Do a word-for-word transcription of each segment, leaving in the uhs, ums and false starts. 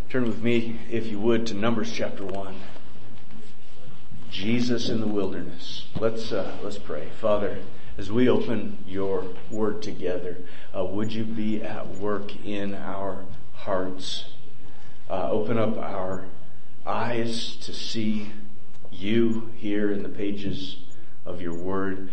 Turn with me, if you would, to Numbers chapter one. Jesus in the wilderness. Let's uh, let's pray. Father, as we open your word together, uh, would you be at work in our hearts? Uh, open up our eyes to see you here in the pages of your word.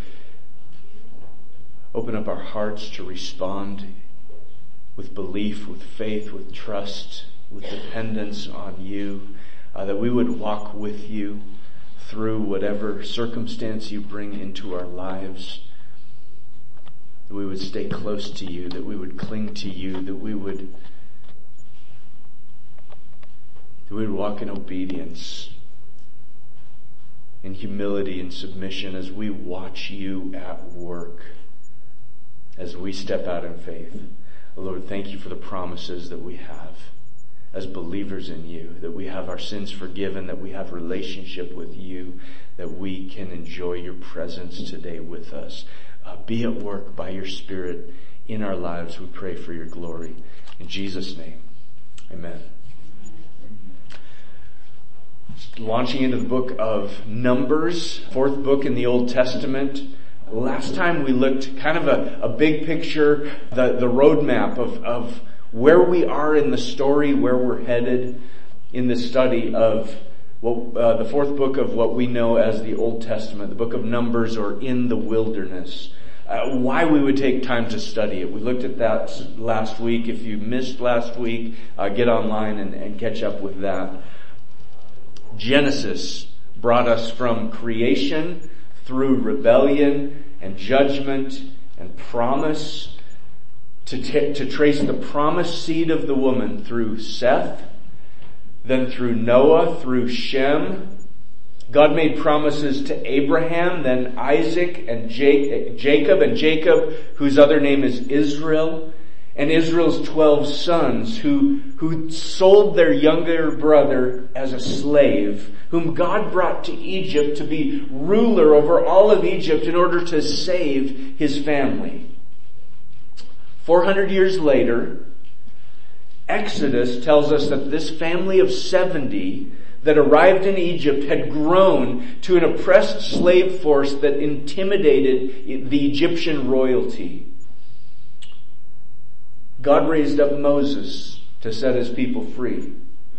Open up our hearts to respond with belief, with faith, with trust, with dependence on you, uh, that we would walk with you through whatever circumstance you bring into our lives, that we would stay close to you, that we would cling to you, that we would that we would walk in obedience, in humility and submission as we watch you at work, as we step out in faith. Lord, thank you for the promises that we have as believers in you, that we have our sins forgiven, that we have relationship with you, that we can enjoy your presence today with us. Uh, be at work by your Spirit in our lives. We pray for your glory. In Jesus' name, amen. Launching into the book of Numbers, fourth book in the Old Testament. Last time we looked kind of a, a big picture, the, the roadmap of, of where we are in the story, where we're headed in the study of what, uh, the fourth book of what we know as the Old Testament, the book of Numbers, or in the wilderness. Uh, why we would take time to study it. We looked at that last week. If you missed last week, uh, get online and, and catch up with that. Genesis brought us from creation through rebellion and judgment and promise to t- to trace the promised seed of the woman through Seth, then through Noah, through Shem. God made promises to Abraham, then Isaac and J- Jacob, and Jacob, whose other name is Israel, and Israel's twelve sons who, who sold their younger brother as a slave, whom God brought to Egypt to be ruler over all of Egypt in order to save his family. Four hundred years later, Exodus tells us that this family of seventy that arrived in Egypt had grown to an oppressed slave force that intimidated the Egyptian royalty. God raised up Moses to set his people free.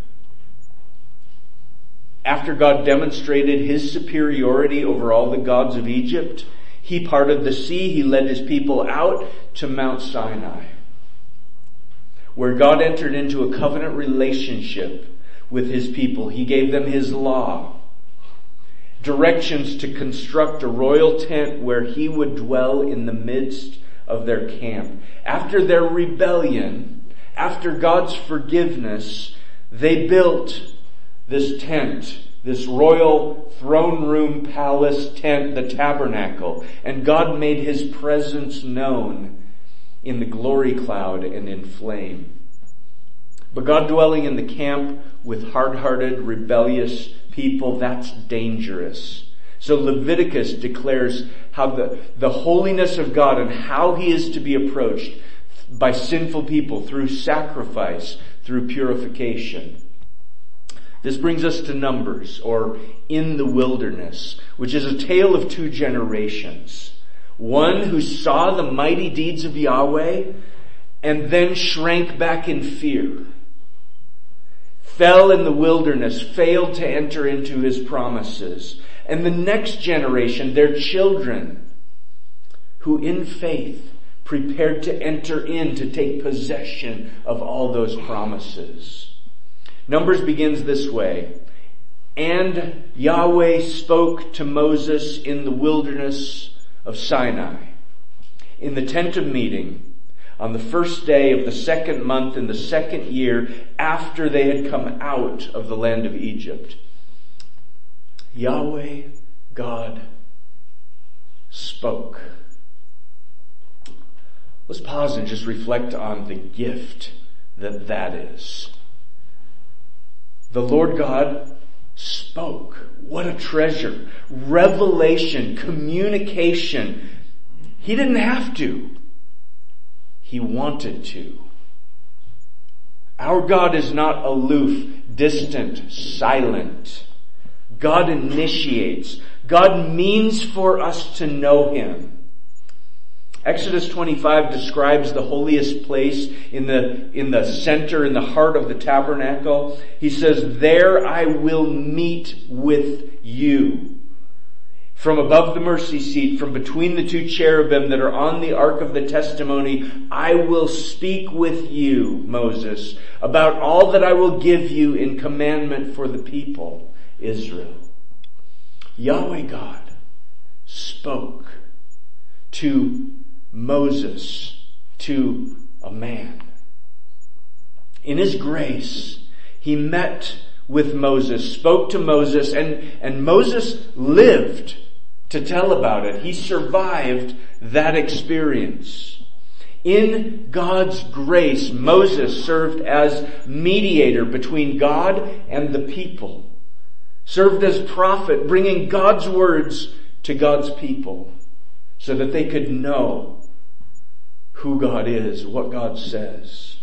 After God demonstrated his superiority over all the gods of Egypt, he parted the sea. He led his people out to Mount Sinai, where God entered into a covenant relationship with his people. He gave them his law, directions to construct a royal tent where he would dwell in the midst of their camp. After their rebellion, after God's forgiveness, they built this tent, this royal throne room palace tent, the tabernacle. And God made his presence known in the glory cloud and in flame. But God dwelling in the camp with hard-hearted, rebellious people, that's dangerous. So Leviticus declares how the, the holiness of God and how he is to be approached by sinful people through sacrifice, through purification. This brings us to Numbers, or in the wilderness, which is a tale of two generations. One who saw the mighty deeds of Yahweh and then shrank back in fear, fell in the wilderness, failed to enter into his promises. And the next generation, their children, who in faith prepared to enter in, to take possession of all those promises. Numbers begins this way. And Yahweh spoke to Moses in the wilderness of Sinai, in the tent of meeting, on the first day of the second month in the second year after they had come out of the land of Egypt. Yahweh, God, spoke. Let's pause and just reflect on the gift that that is. The Lord God spoke. What a treasure. Revelation, communication. He didn't have to. He wanted to. Our God is not aloof, distant, silent. God initiates. God means for us to know Him. Exodus twenty-five describes the holiest place in the, in the center, in the heart of the tabernacle. He says, there I will meet with you. From above the mercy seat, from between the two cherubim that are on the ark of the testimony, I will speak with you, Moses, about all that I will give you in commandment for the people, Israel. Yahweh God spoke to Moses, to a man. In His grace, He met with Moses, spoke to Moses, and, and Moses lived to tell about it. He survived that experience. In God's grace, Moses served as mediator between God and the people, served as prophet, bringing God's words to God's people so that they could know who God is, what God says.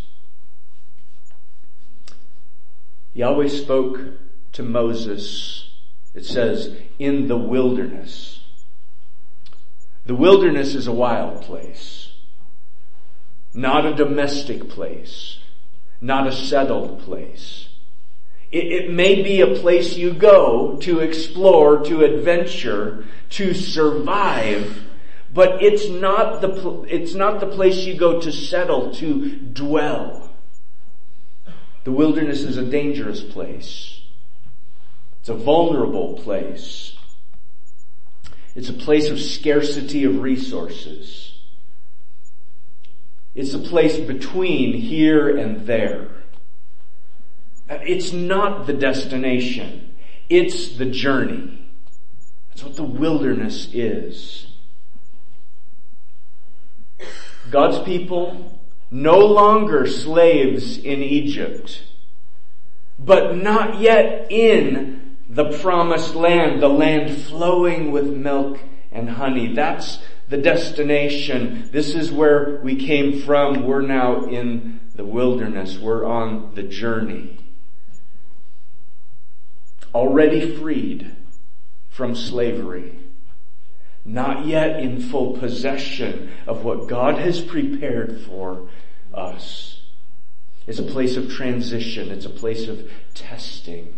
Yahweh spoke to Moses, it says, in the wilderness. The wilderness is a wild place, not a domestic place, not a settled place. It, it may be a place you go to explore, to adventure, to survive, but it's not the, it's not the place you go to settle, to dwell. The wilderness is a dangerous place. It's a vulnerable place. It's a place of scarcity of resources. It's a place between here and there. It's not the destination. It's the journey. That's what the wilderness is. God's people, no longer slaves in Egypt, but not yet in the promised land, the land flowing with milk and honey. That's the destination. This is where we came from. We're now in the wilderness. We're on the journey. Already freed from slavery. Not yet in full possession of what God has prepared for us. It's a place of transition. It's a place of testing.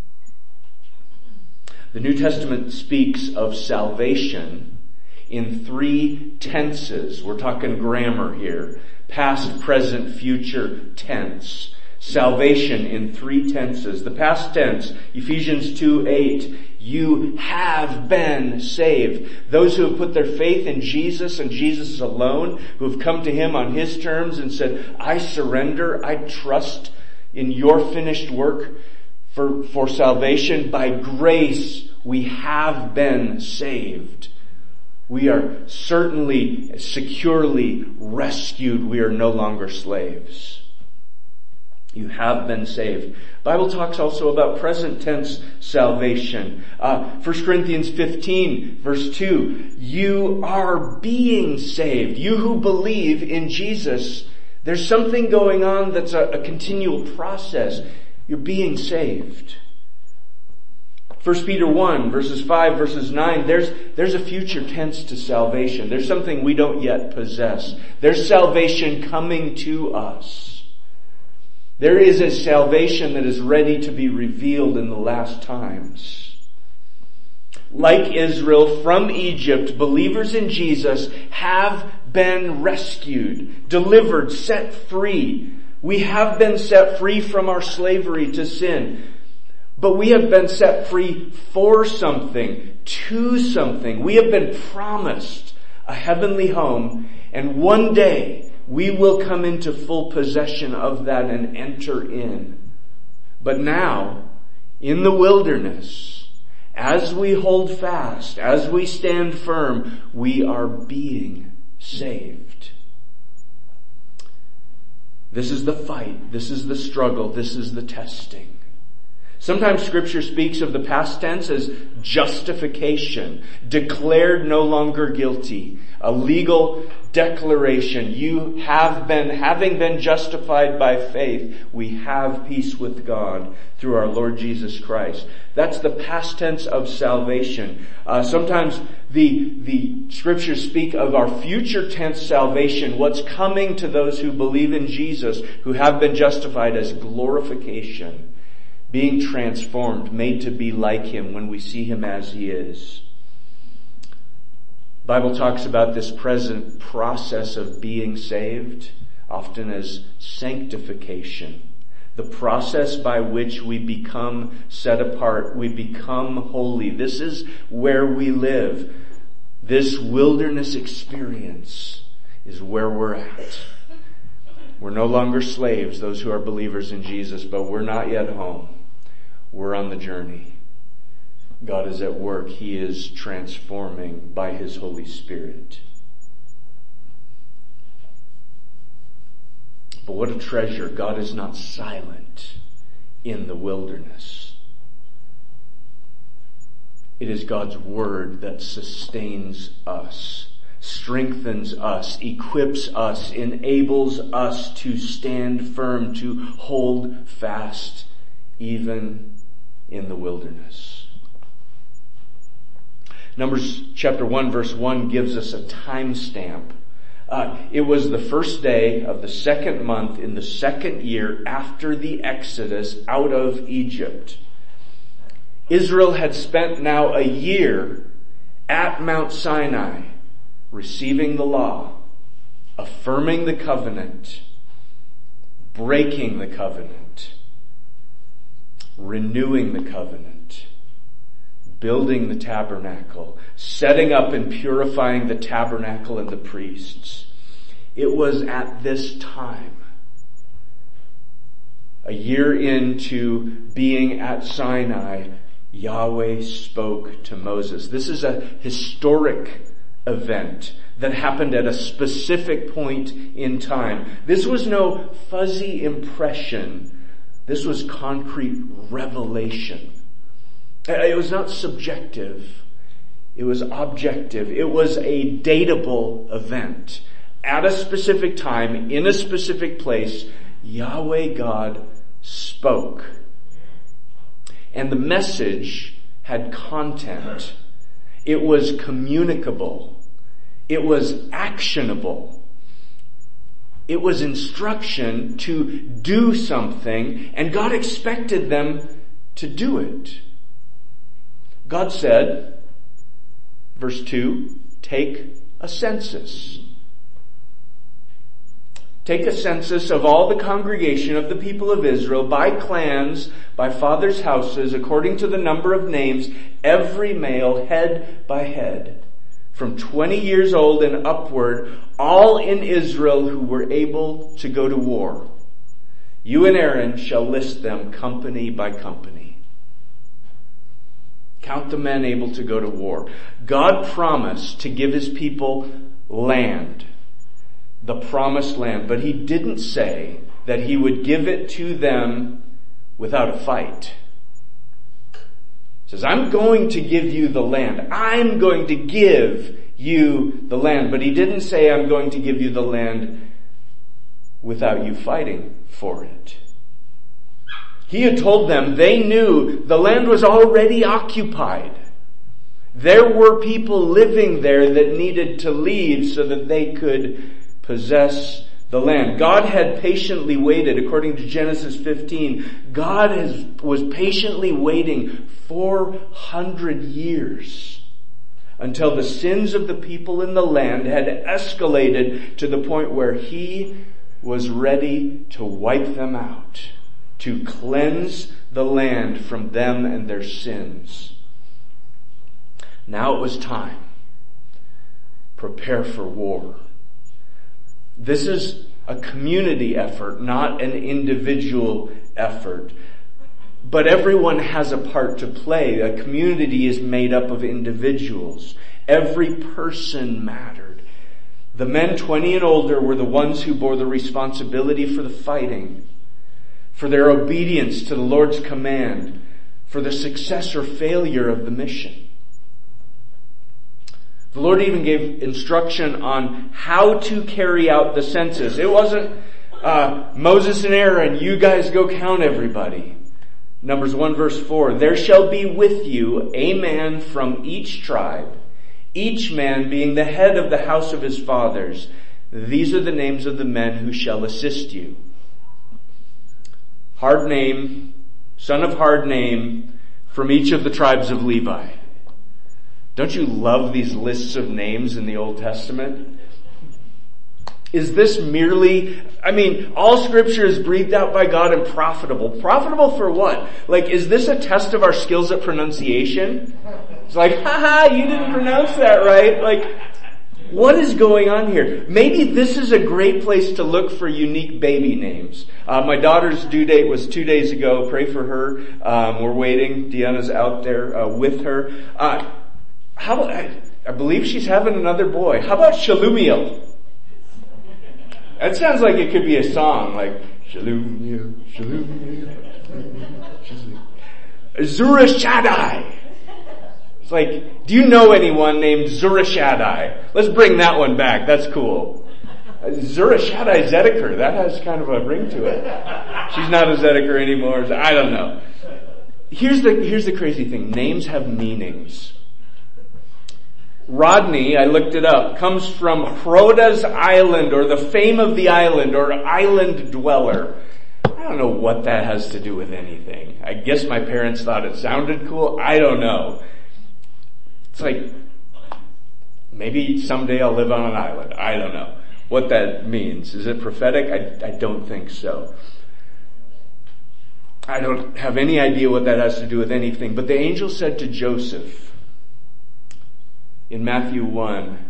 The New Testament speaks of salvation in three tenses. We're talking grammar here. Past, present, future tense. Salvation in three tenses. The past tense, Ephesians two eight, you have been saved. Those who have put their faith in Jesus and Jesus alone, who have come to Him on His terms and said, I surrender, I trust in your finished work for, for salvation. By grace, we have been saved. We are certainly, securely rescued. We are no longer slaves. You have been saved. Bible talks also about present tense salvation. Uh, First Corinthians fifteen verse two. You are being saved. You who believe in Jesus. There's something going on that's a, a continual process. You're being saved. First Peter one verses five verses nine. There's, there's a future tense to salvation. There's something we don't yet possess. There's salvation coming to us. There is a salvation that is ready to be revealed in the last times. Like Israel from Egypt, believers in Jesus have been rescued, delivered, set free. We have been set free from our slavery to sin. But we have been set free for something, to something. We have been promised a heavenly home, and one day we will come into full possession of that and enter in. But now, in the wilderness, as we hold fast, as we stand firm, we are being saved. This is the fight. This is the struggle. This is the testing. Sometimes Scripture speaks of the past tense as justification, declared no longer guilty, a legal declaration. You have been, having been justified by faith, we have peace with God through our Lord Jesus Christ. That's the past tense of salvation. Uh, sometimes the, the scriptures speak of our future tense salvation, what's coming to those who believe in Jesus, who have been justified, as glorification, being transformed, made to be like Him when we see Him as He is. The Bible talks about this present process of being saved, often as sanctification. The process by which we become set apart, we become holy. This is where we live. This wilderness experience is where we're at. We're no longer slaves, those who are believers in Jesus, but we're not yet home. We're on the journey. God is at work. He is transforming by His Holy Spirit. But what a treasure. God is not silent in the wilderness. It is God's Word that sustains us, strengthens us, equips us, enables us to stand firm, to hold fast, even in the wilderness. Numbers chapter one verse one gives us a time stamp. Uh, it was the first day of the second month in the second year after the Exodus out of Egypt. Israel had spent now a year at Mount Sinai, receiving the law, affirming the covenant, breaking the covenant, renewing the covenant, building the tabernacle, setting up and purifying the tabernacle and the priests. It was at this time, a year into being at Sinai, Yahweh spoke to Moses. This is a historic event that happened at a specific point in time. This was no fuzzy impression. This was concrete revelation. It was not subjective. It was objective. It was a datable event. At a specific time, in a specific place, Yahweh God spoke. And the message had content. It was communicable. It was actionable. It was instruction to do something, and God expected them to do it. God said, verse two, take a census. Take a census of all the congregation of the people of Israel by clans, by fathers' houses, according to the number of names, every male head by head, from twenty years old and upward, all in Israel who were able to go to war. You and Aaron shall list them company by company. Count the men able to go to war. God promised to give His people land, the promised land, but He didn't say that He would give it to them without a fight. He says, I'm going to give you the land. I'm going to give you the land. But He didn't say, I'm going to give you the land without you fighting for it. He had told them they knew the land was already occupied. There were people living there that needed to leave so that they could possess the land. God had patiently waited, according to Genesis fifteen. God has, was patiently waiting four hundred years until the sins of the people in the land had escalated to the point where He was ready to wipe them out, to cleanse the land from them and their sins. Now it was time. Prepare for war. This is a community effort, not an individual effort. But everyone has a part to play. A community is made up of individuals. Every person mattered. The men twenty and older were the ones who bore the responsibility for the fighting, for their obedience to the Lord's command, for the success or failure of the mission. The Lord even gave instruction on how to carry out the census. It wasn't, uh, Moses and Aaron, you guys go count everybody. Numbers one verse four, there shall be with you a man from each tribe, each man being the head of the house of his fathers. These are the names of the men who shall assist you. Hard name, son of hard name, from each of the tribes of Levi. Don't you love these lists of names in the Old Testament? Is this merely, I mean, all scripture is breathed out by God and profitable. Profitable for what? Like, is this a test of our skills at pronunciation? It's like, haha, you didn't pronounce that right. Like, what is going on here? Maybe this is a great place to look for unique baby names. Uh, my daughter's due date was two days ago. Pray for her. Um, we're waiting. Deanna's out there uh, with her. Uh, how about, I, I believe she's having another boy. How about Shalumiel? That sounds like it could be a song, like Shalumiel, Shalumiel, Shalumiel. Zurishaddai. It's like, do you know anyone named Zurishaddai? Let's bring that one back. That's cool. Zurishaddai Zedeker. That has kind of a ring to it. She's not a Zedeker anymore. I don't know. Here's the, here's the crazy thing. Names have meanings. Rodney, I looked it up, comes from Hroda's island, or the fame of the island, or island dweller. I don't know what that has to do with anything. I guess my parents thought it sounded cool. I don't know. It's like, maybe someday I'll live on an island. I don't know what that means. Is it prophetic? I, I don't think so. I don't have any idea what that has to do with anything. But the angel said to Joseph, in Matthew one,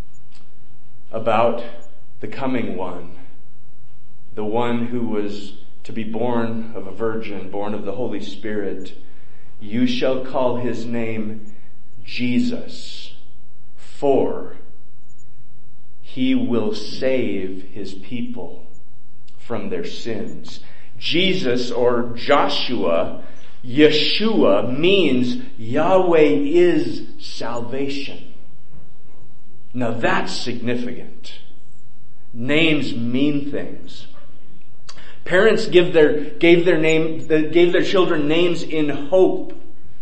about the coming one, the one who was to be born of a virgin, born of the Holy Spirit, you shall call his name Jesus, for he will save his people from their sins. Jesus, or Joshua, Yeshua, means Yahweh is salvation. Now that's significant. Names mean things. Parents give their, gave their name, gave their children names in hope,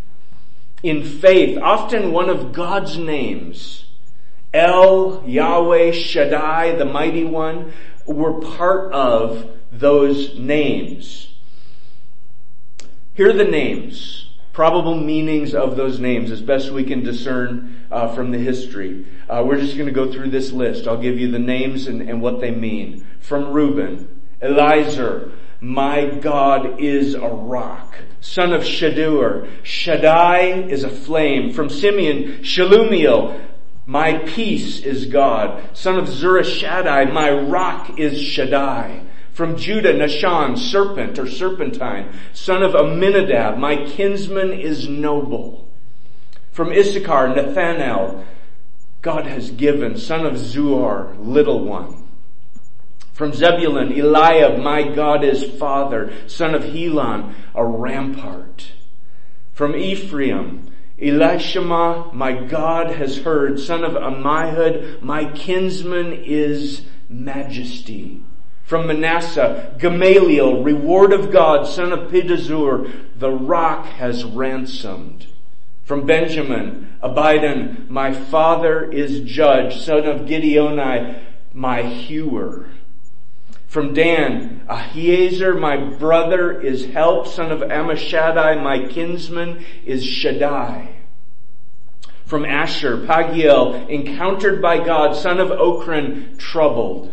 in faith. Often one of God's names, El, Yahweh, Shaddai, the mighty one, were part of those names. Here are the names, probable meanings of those names as best we can discern uh, from the history. Uh, we're just going to go through this list. I'll give you the names and, and what they mean. From Reuben, Eliezer, my God is a rock. Son of Shadur, Shaddai is a flame. From Simeon, Shalumiel, my peace is God. Son of Zurishaddai, my rock is Shaddai. From Judah, Nahshon, serpent or serpentine. Son of Amminadab, my kinsman is noble. From Issachar, Nathanael, God has given. Son of Zuar, little one. From Zebulun, Eliab, my God is father. Son of Helon, a rampart. From Ephraim, Elishama, my God has heard. Son of Ammihud, my kinsman is majesty. From Manasseh, Gamaliel, reward of God, son of Pedazur, the rock has ransomed. From Benjamin, Abidan, my father is judge, son of Gideoni, my hewer. From Dan, Ahiezer, my brother is help, son of Ammishaddai, my kinsman is Shaddai. From Asher, Pagiel, encountered by God, son of Ochran, troubled.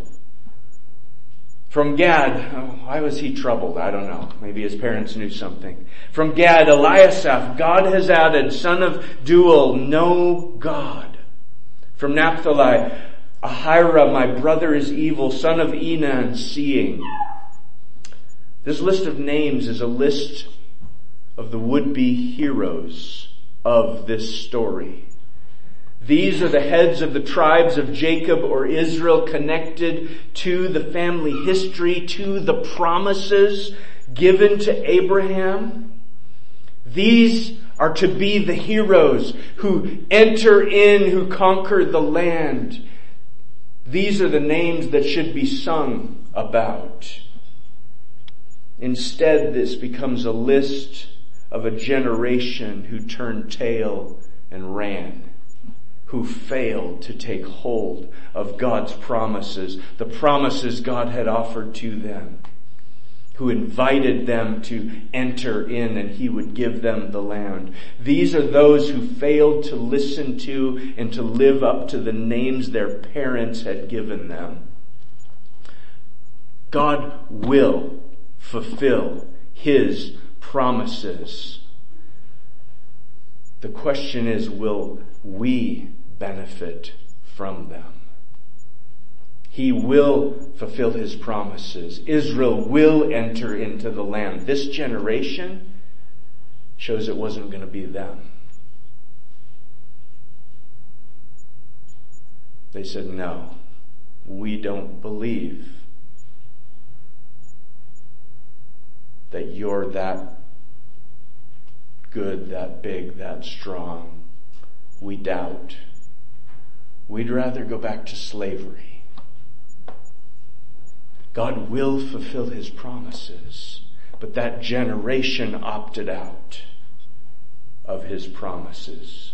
From Gad, oh, why was he troubled? I don't know. Maybe his parents knew something. From Gad, Eliasaph, God has added, son of Duel, no God. From Naphtali, Ahira, my brother is evil, son of Enan, seeing. This list of names is a list of the would-be heroes of this story. These are the heads of the tribes of Jacob or Israel, connected to the family history, to the promises given to Abraham. These are to be the heroes who enter in, who conquer the land. These are the names that should be sung about. Instead, this becomes a list of a generation who turned tail and ran, who failed to take hold of God's promises, the promises God had offered to them, who invited them to enter in and He would give them the land. These are those who failed to listen to and to live up to the names their parents had given them. God will fulfill His promises. The question is, will we benefit from them? He will fulfill His promises. Israel will enter into the land. This generation shows it wasn't going to be them. They said, no, we don't believe that you're that good, that big, that strong. We doubt. We'd rather go back to slavery. God will fulfill His promises, but that generation opted out of His promises.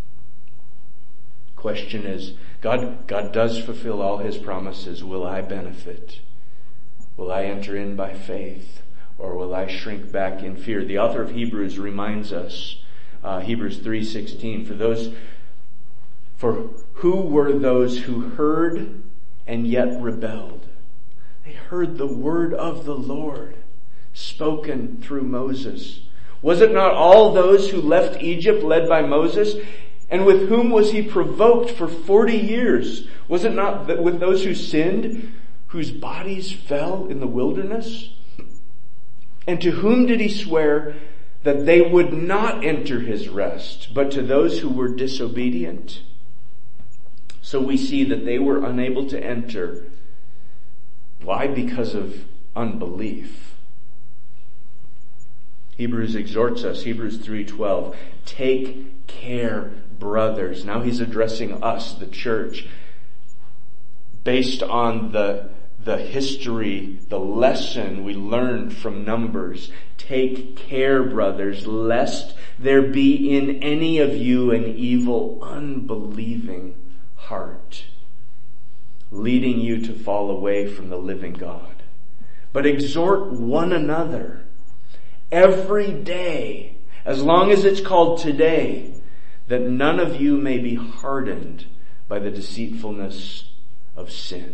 Question is, God, God does fulfill all His promises. Will I benefit? Will I enter in by faith? Or will I shrink back in fear? The author of Hebrews reminds us, uh, Hebrews three sixteen, for those, for who were those who heard and yet rebelled? They heard the word of the Lord spoken through Moses. Was it not all those who left Egypt led by Moses? And with whom was he provoked for forty years? Was it not that with those who sinned, whose bodies fell in the wilderness? And to whom did he swear that they would not enter his rest, but to those who were disobedient? So we see that they were unable to enter. Why? Because of unbelief. Hebrews exhorts us, Hebrews three twelve, take care, brothers. Now he's addressing us, the church, based on the the history, the lesson we learned from Numbers. Take care, brothers, lest there be in any of you an evil, unbelieving heart, leading you to fall away from the living God. But exhort one another every day, as long as it's called today, that none of you may be hardened by the deceitfulness of sin.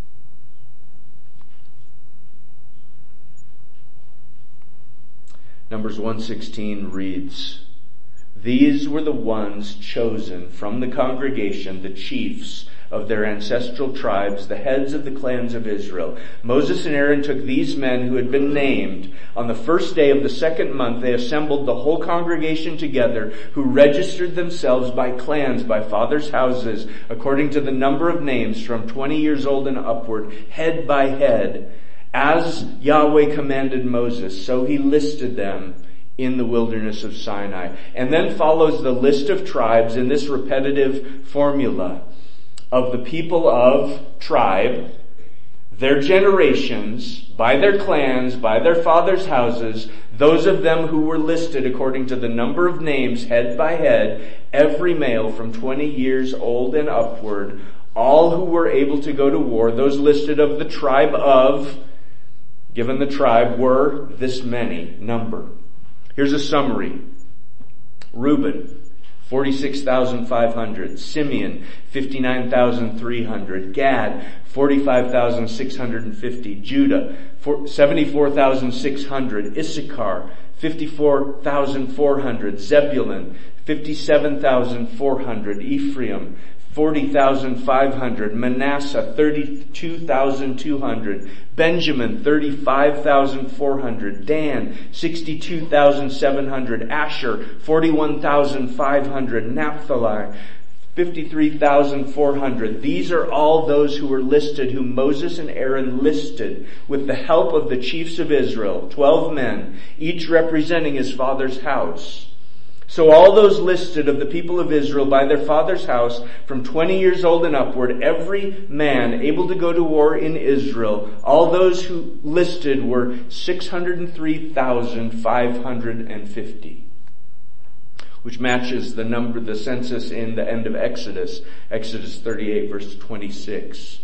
Numbers one sixteen reads, these were the ones chosen from the congregation, the chiefs of their ancestral tribes, the heads of the clans of Israel. Moses and Aaron took these men who had been named. On the first day of the second month, they assembled the whole congregation together, who registered themselves by clans, by fathers' houses, according to the number of names, from twenty years old and upward, head by head, as Yahweh commanded Moses. So he listed them in the wilderness of Sinai. And then follows the list of tribes in this repetitive formula of the people of tribe, their generations, by their clans, by their fathers' houses, those of them who were listed according to the number of names, head by head, every male from twenty years old and upward, all who were able to go to war, those listed of the tribe of, given the tribe, were this many number. Here's a summary. Reuben, forty-six thousand five hundred. Simeon, fifty-nine thousand three hundred. Gad, forty-five thousand six hundred fifty. Judah, seventy-four thousand six hundred. Issachar, fifty-four thousand four hundred. Zebulun, fifty-seven thousand four hundred. Ephraim, forty thousand five hundred. Manasseh, thirty-two thousand two hundred. Benjamin, thirty-five thousand four hundred. Dan, sixty-two thousand seven hundred. Asher, forty-one thousand five hundred. Naphtali, fifty-three thousand four hundred. These are all those who were listed, whom Moses and Aaron listed with the help of the chiefs of Israel, twelve men, each representing his father's house. So all those listed of the people of Israel by their father's house, from twenty years old and upward, every man able to go to war in Israel, all those who listed were six hundred three thousand five hundred fifty. Which matches the number, the census in the end of Exodus, Exodus thirty-eight verse twenty-six.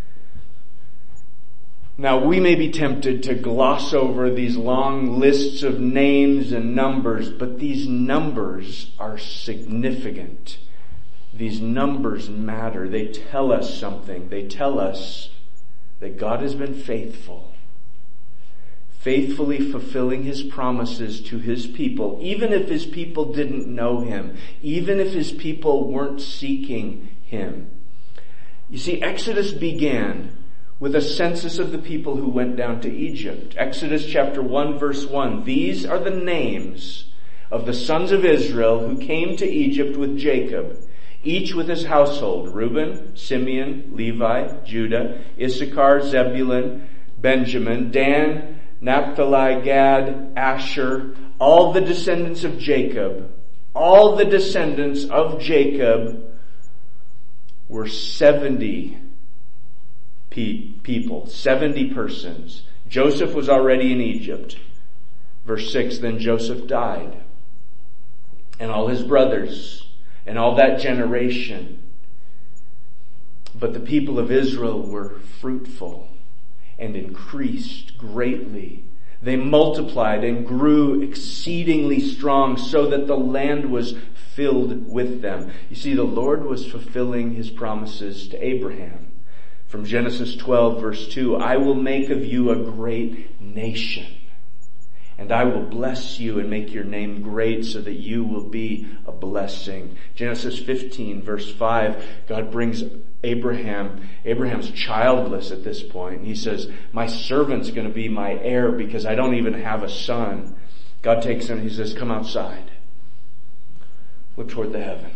Now we may be tempted to gloss over these long lists of names and numbers, but these numbers are significant. These numbers matter. They tell us something. They tell us that God has been faithful. Faithfully fulfilling His promises to His people, even if His people didn't know Him, even if His people weren't seeking Him. You see, Exodus began with a census of the people who went down to Egypt. Exodus chapter one verse one. These are the names of the sons of Israel who came to Egypt with Jacob, each with his household: Reuben, Simeon, Levi, Judah, Issachar, Zebulun, Benjamin, Dan, Naphtali, Gad, Asher, all the descendants of Jacob. All the descendants of Jacob were seventy people, seventy persons. Joseph was already in Egypt. Verse six, then Joseph died, and all his brothers, and all that generation. But the people of Israel were fruitful and increased greatly. They multiplied and grew exceedingly strong, so that the land was filled with them. You see, the Lord was fulfilling His promises to Abraham. From Genesis twelve verse two, I will make of you a great nation, and I will bless you and make your name great so that you will be a blessing. Genesis fifteen verse five, God brings Abraham, Abraham's childless at this point. And he says, my servant's going to be my heir because I don't even have a son. God takes him and He says, come outside. Look toward the heaven.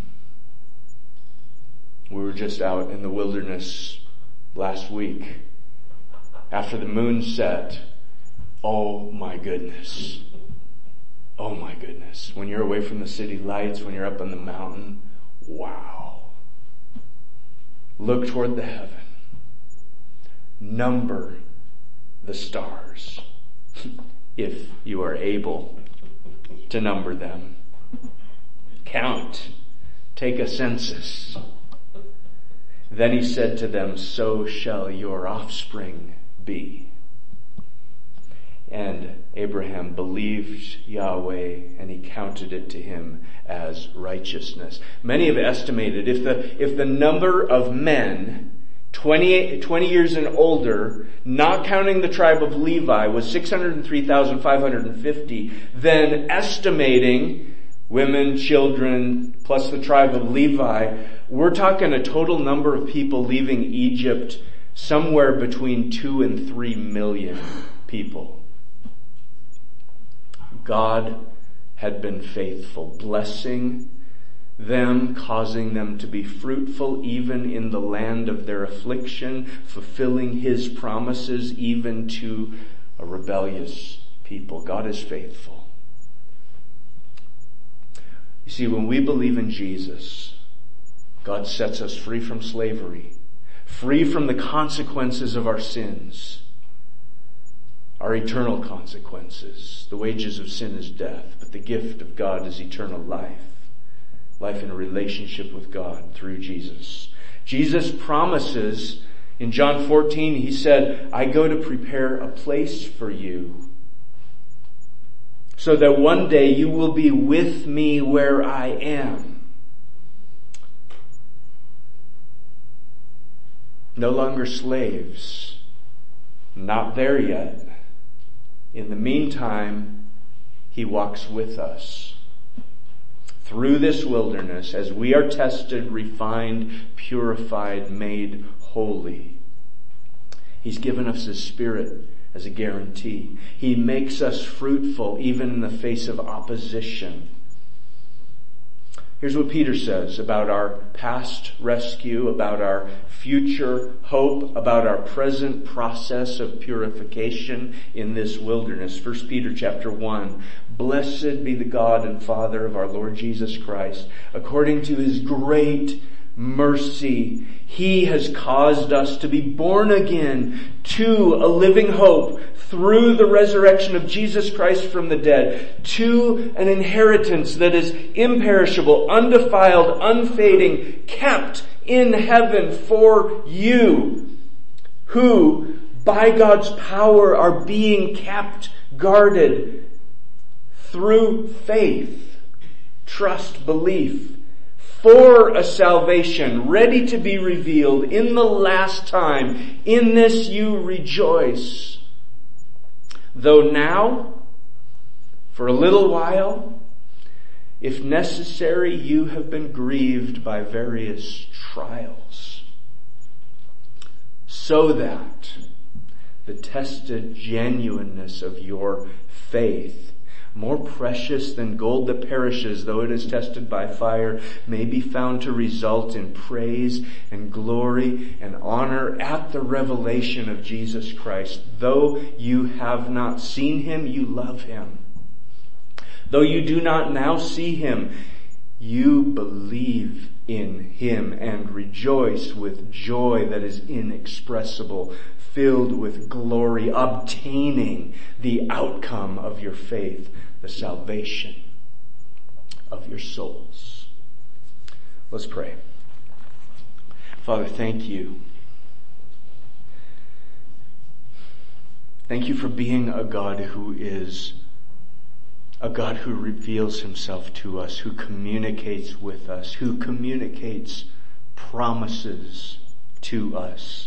We were just out in the wilderness last week. After the moon set, oh my goodness. Oh my goodness. When you're away from the city lights, when you're up on the mountain, wow. Look toward the heaven. Number the stars, if you are able to number them. Count. Take a census. Then He said to them, so shall your offspring be. And Abraham believed Yahweh, and He counted it to him as righteousness. Many have estimated if the, if the number of men twenty, twenty years and older, not counting the tribe of Levi, was six hundred three thousand five hundred fifty, then estimating women, children, plus the tribe of Levi, we're talking a total number of people leaving Egypt somewhere between two and three million people. God had been faithful, blessing them, causing them to be fruitful even in the land of their affliction, fulfilling His promises even to a rebellious people. God is faithful. You see, when we believe in Jesus, God sets us free from slavery, free from the consequences of our sins, our eternal consequences. The wages of sin is death, but the gift of God is eternal life. Life in a relationship with God through Jesus. Jesus promises in John fourteen, He said, I go to prepare a place for you, so that one day you will be with me where I am. No longer slaves. Not there yet. In the meantime, He walks with us through this wilderness as we are tested, refined, purified, made holy. He's given us His Spirit as a guarantee. He makes us fruitful even in the face of opposition. Here's what Peter says about our past rescue, about our future hope, about our present process of purification in this wilderness. First Peter chapter one. Blessed be the God and Father of our Lord Jesus Christ. According to his great mercy, he has caused us to be born again to a living hope through the resurrection of Jesus Christ from the dead, to an inheritance that is imperishable, undefiled, unfading, kept in heaven for you, who by God's power are being kept, guarded through faith, trust, belief, for a salvation ready to be revealed in the last time. In this you rejoice. Though now, for a little while, if necessary, you have been grieved by various trials, so that the tested genuineness of your faith, more precious than gold that perishes, though it is tested by fire, may be found to result in praise and glory and honor at the revelation of Jesus Christ. Though you have not seen him, you love him. Though you do not now see him, you believe in him and rejoice with joy that is inexpressible, filled with glory, obtaining the outcome of your faith, the salvation of your souls. Let's pray. Father, thank you. Thank you for being a God who is a God who reveals himself to us, who communicates with us, who communicates promises to us,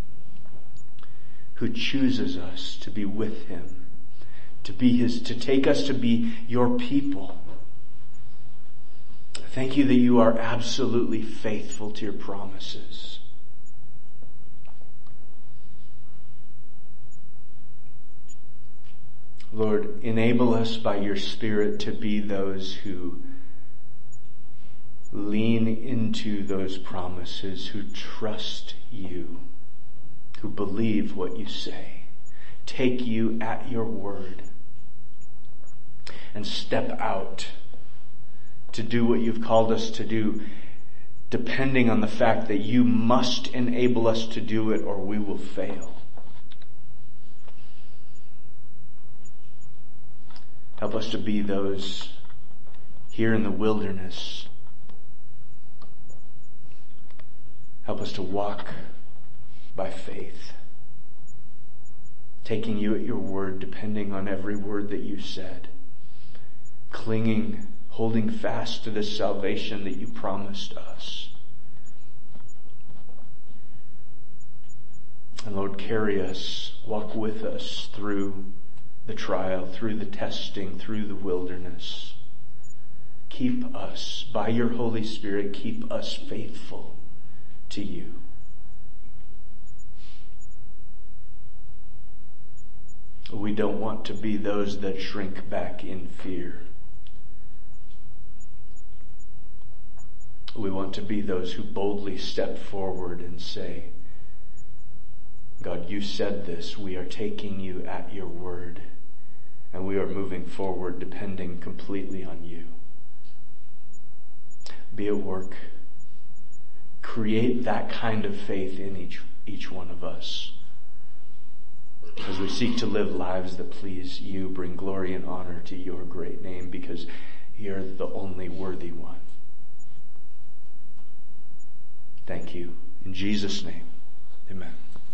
who chooses us to be with him, to be his, to take us to be your people. Thank you that you are absolutely faithful to your promises. Lord, enable us by your Spirit to be those who lean into those promises, who trust you, who believe what you say, take you at your word, and step out to do what you've called us to do, depending on the fact that you must enable us to do it or we will fail. Help us to be those here in the wilderness. Help us to walk by faith, taking you at your word, depending on every word that you said, clinging, holding fast to the salvation that you promised us. And Lord, carry us, walk with us through the trial, through the testing, through the wilderness. Keep us, by your Holy Spirit, keep us faithful to you. We don't want to be those that shrink back in fear. We want to be those who boldly step forward and say, God, you said this. We are taking you at your word. And we are moving forward depending completely on you. Be at work. Create that kind of faith in each, each one of us. As we seek to live lives that please you, bring glory and honor to your great name, because you're the only worthy one. Thank you. In Jesus' name, amen.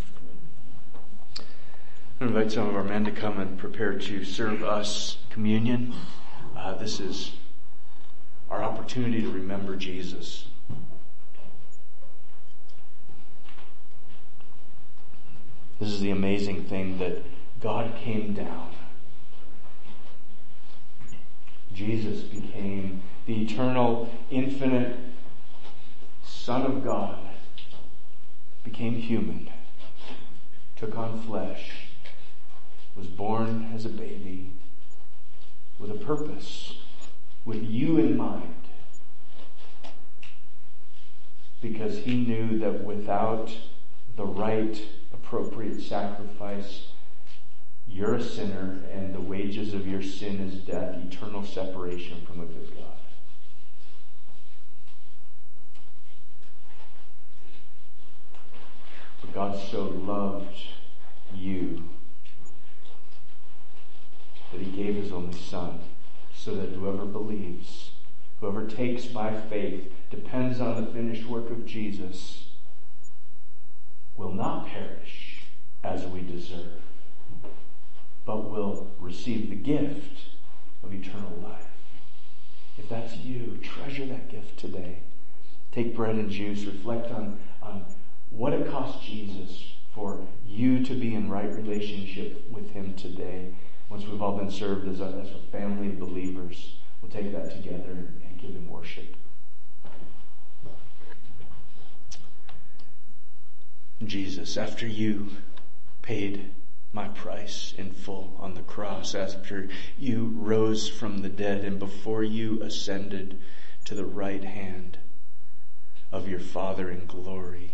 I invite some of our men to come and prepare to serve us communion. Uh, this is our opportunity to remember Jesus. This is the amazing thing, that God came down. Jesus became the eternal, infinite Son of God, became human, took on flesh, was born as a baby with a purpose, with you in mind, because he knew that without the right, appropriate sacrifice, you're a sinner, and the wages of your sin is death, eternal separation from a good God. But God so loved you that he gave his only Son, so that whoever believes, whoever takes by faith, depends on the finished work of Jesus, will not perish as we deserve, but will receive the gift of eternal life. If that's you, treasure that gift today. Take bread and juice, reflect on, on what it cost Jesus for you to be in right relationship with him today. Once we've all been served as a, as a family of believers, we'll take that together and, and give him worship. Jesus, after you paid my price in full on the cross, after you rose from the dead and before you ascended to the right hand of your Father in glory,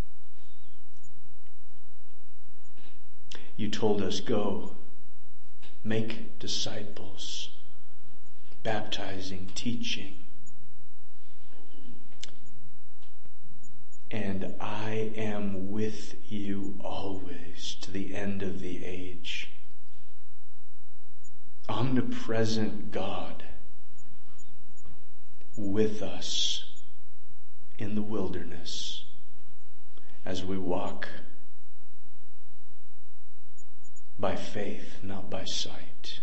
you told us, go, make disciples, baptizing, teaching. And I am with you always to the end of the age. Omnipresent God with us in the wilderness as we walk by faith, not by sight.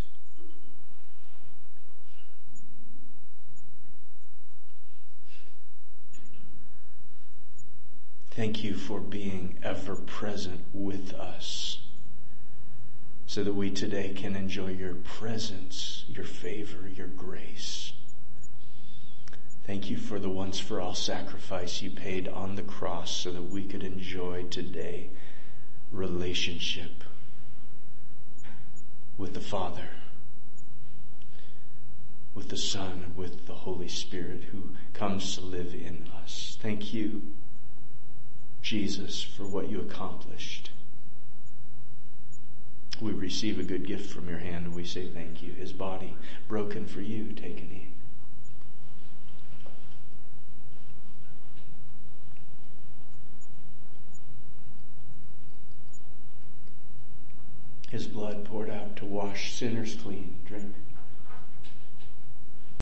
Thank you for being ever present with us so that we today can enjoy your presence, your favor, your grace. Thank you for the once for all sacrifice you paid on the cross so that we could enjoy today relationship with the Father, with the Son, and with the Holy Spirit who comes to live in us. Thank you, Jesus, for what you accomplished. We receive a good gift from your hand and we say thank you. His body broken for you. Take and eat. His blood poured out to wash sinners clean. Drink.